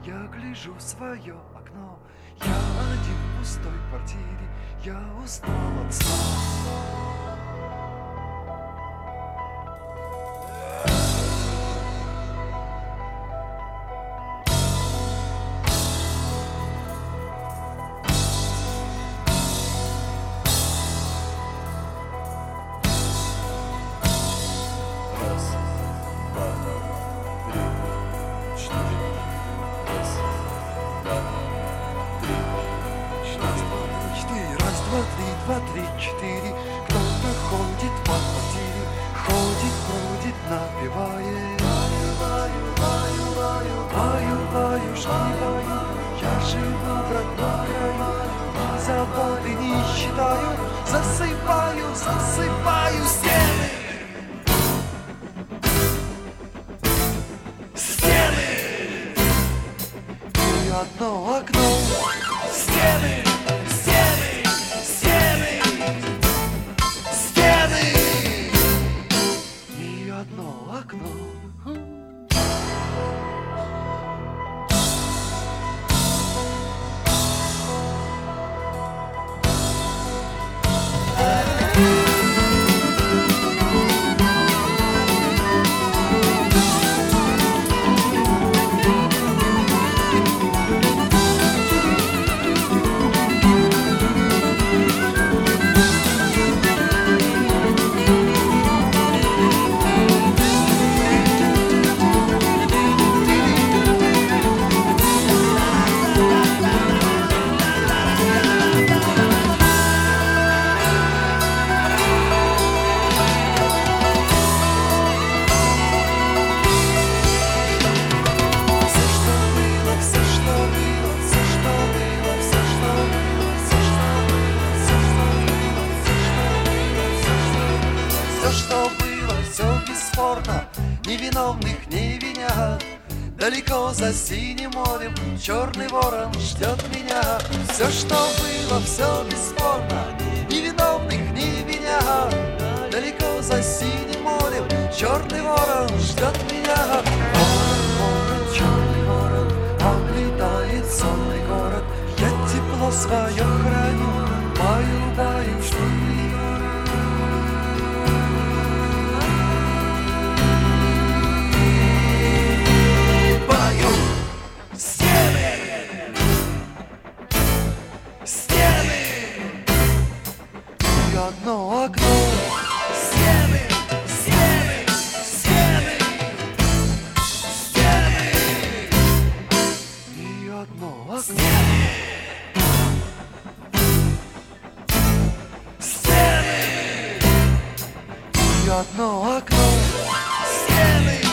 Я гляжу в свое окно, я один в пустой квартире, я устал от сна. Два, три, четыре. Кто-то ходит по квартире, ходит, бродит, напевает. Баю-баюшки, баю, я живу в родном краю, и заботы не считаю, засыпаю, засыпаю стены. Стены! И одно окно. Стены! Невиновных не винят. Далеко за синим морем черный ворон ждет меня. Все, что было, все бесспорно. Невиновных не винят. Далеко за синим морем черный ворон ждет меня. Ворон, ворон, черный ворон, облетает сонный город. Я тепло свое храню, баю, что ты. Одно окно. Стены, стены, стены, стены. И одно окно. Стены. И одно окно. Стены.